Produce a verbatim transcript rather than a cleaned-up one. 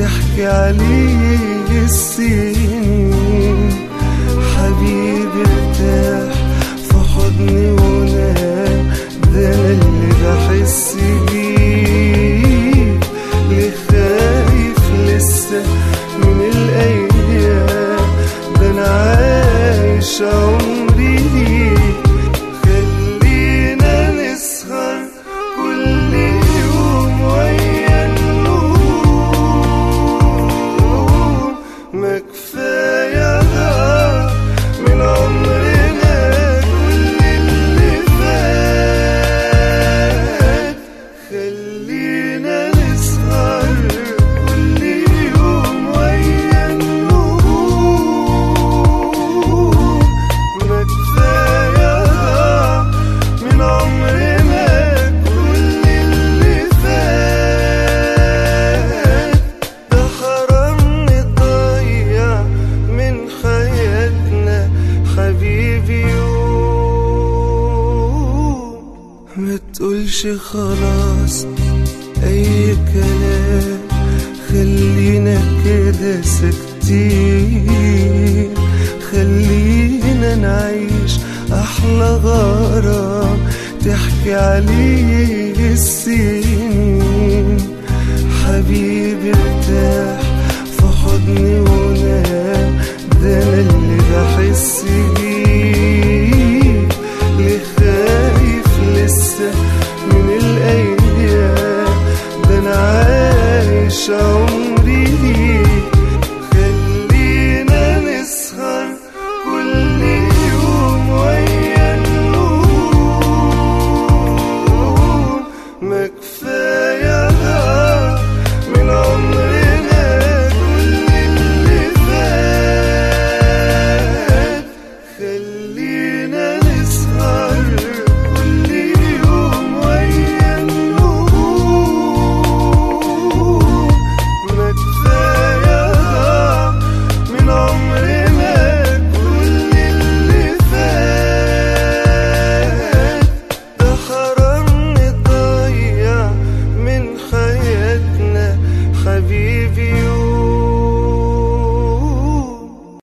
تحكي عليه السنين. حبيبي ارتاح في حضني ونام، ده انا اللي بحس بيه. ليه خايف لسه من الايام؟ ده انا عايش عمري ليك. خلينا نسهر كل يوم ويا النور، ما كفاية من عمرنا كل اللي فات. خلينا نسهر كل يوم ويا النور، ما كفاية من عمرنا كل اللي فات. ده حرام نضيع من حياتنا حبيبي يوم. ما تقولش خلاص اي كلام، خلينا كده ساكتين. خلينا نعيش احلى غرام تحكي عليه السنين.